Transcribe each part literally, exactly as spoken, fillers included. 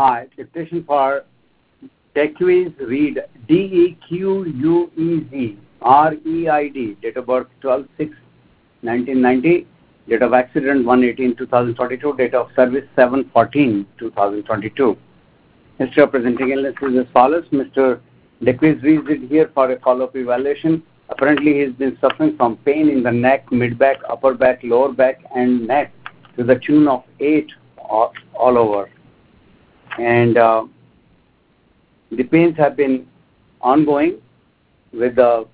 Hi, dictation for Dequeez Reid, D E Q U E Z, R E I D, date of birth twelve six nineteen ninety, date of accident one eighteen two thousand twenty-two, date of service seven fourteen two thousand twenty-two. History of presenting illness is as follows. Mister Dequeez Reid is here for a follow-up evaluation. Apparently, he has been suffering from pain in the neck, mid-back, upper back, lower back, and neck to the tune of eight all, all over. And uh, the pains have been ongoing with uh,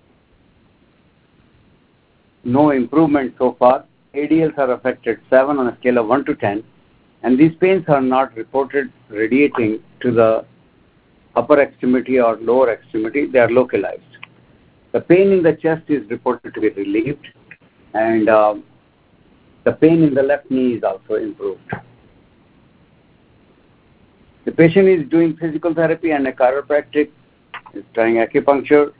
no improvement so far. A D Ls are affected seven on a scale of one to ten, and these pains are not reported radiating to the upper extremity or lower extremity. They are localized. The pain in the chest is reported to be relieved, and uh, the pain in the left knee is also improved. The patient is doing physical therapy and a chiropractic, is trying acupuncture.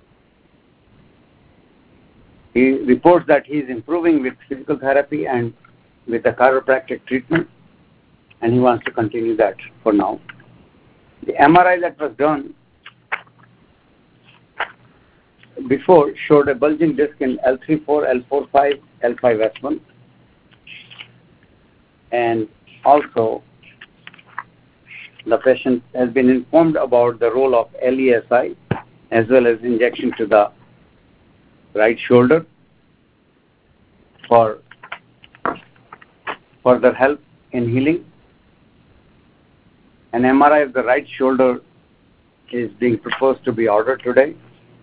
He reports that he is improving with physical therapy and with the chiropractic treatment, and he wants to continue that for now. The M R I that was done before showed a bulging disc in L three four, L four five, L five S one, and also the patient has been informed about the role of L E S I as well as injection to the right shoulder for further help in healing. An M R I of the right shoulder is being proposed to be ordered today.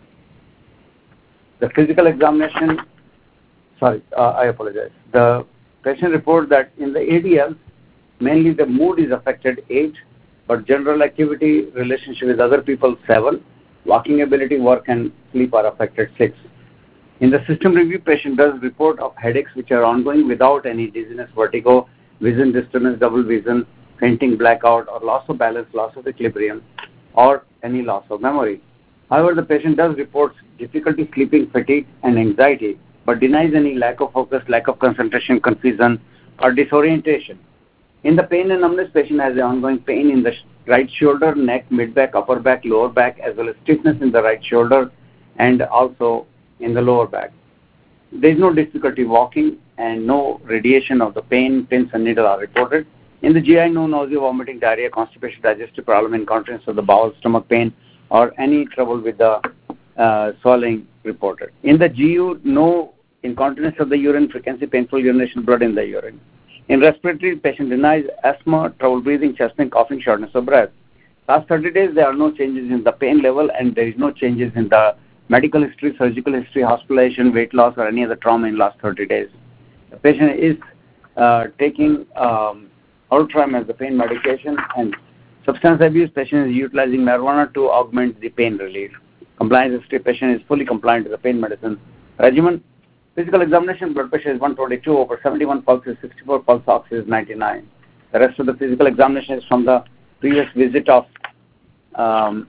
The physical examination, sorry, uh, I apologize. The patient reports that in the A D Ls, mainly the mood is affected eight, but general activity, relationship with other people seven, walking ability, work and sleep are affected six. In the system review, patient does report of headaches which are ongoing without any dizziness, vertigo, vision disturbance, double vision, fainting, blackout, or loss of balance, loss of equilibrium, or any loss of memory. However, the patient does report difficulty sleeping, fatigue, and anxiety, but denies any lack of focus, lack of concentration, confusion, or disorientation. In the pain and numbness, patient has an ongoing pain in the right shoulder, neck, mid-back, upper back, lower back, as well as stiffness in the right shoulder and also in the lower back. There is no difficulty walking and no radiation of the pain, pins and needle are reported. In the G I, no nausea, vomiting, diarrhea, constipation, digestive problem, incontinence of the bowel, stomach pain, or any trouble with the uh, swallowing reported. In the G U, no incontinence of the urine, frequency, painful urination, blood in the urine. In respiratory, patient denies asthma, trouble breathing, chest pain, coughing, shortness of breath. Last thirty days, there are no changes in the pain level and there is no changes in the medical history, surgical history, hospitalization, weight loss, or any other trauma in last thirty days. The patient is uh, taking um, Ultram as the pain medication, and substance abuse, patient is utilizing marijuana to augment the pain relief. Compliance history, patient is fully compliant to the pain medicine regimen. Physical examination, blood pressure is one twenty-two, over seventy-one, pulse is sixty-four, pulse ox is ninety-nine. The rest of the physical examination is from the previous visit of um,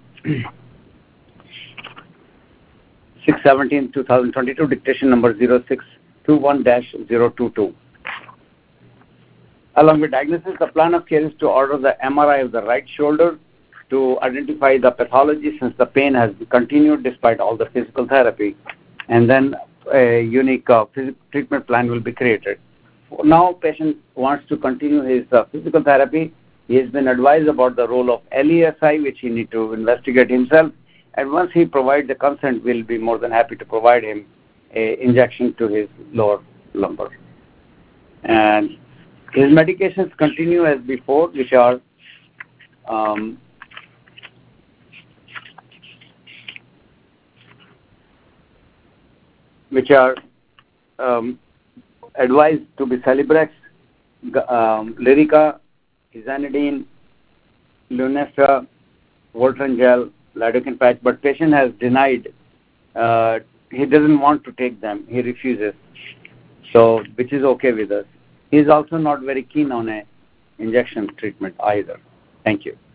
six seventeen two thousand twenty-two, dictation number zero six two one dash zero two two. Along with diagnosis, the plan of care is to order the M R I of the right shoulder to identify the pathology since the pain has continued despite all the physical therapy. And then a unique uh, treatment plan will be created. Now, patient wants to continue his uh, physical therapy. He has been advised about the role of L E S I, which he need to investigate himself. And once he provides the consent, we'll be more than happy to provide him a injection to his lower lumbar. And his medications continue as before, which are um, which are um, advised to be Celebrex, um, Lyrica, Izanidine, Lunesta, Voltaren gel, lidocaine patch, but patient has denied. Uh, he doesn't want to take them. He refuses. So, which is okay with us. He is also not very keen on a injection treatment either. Thank you.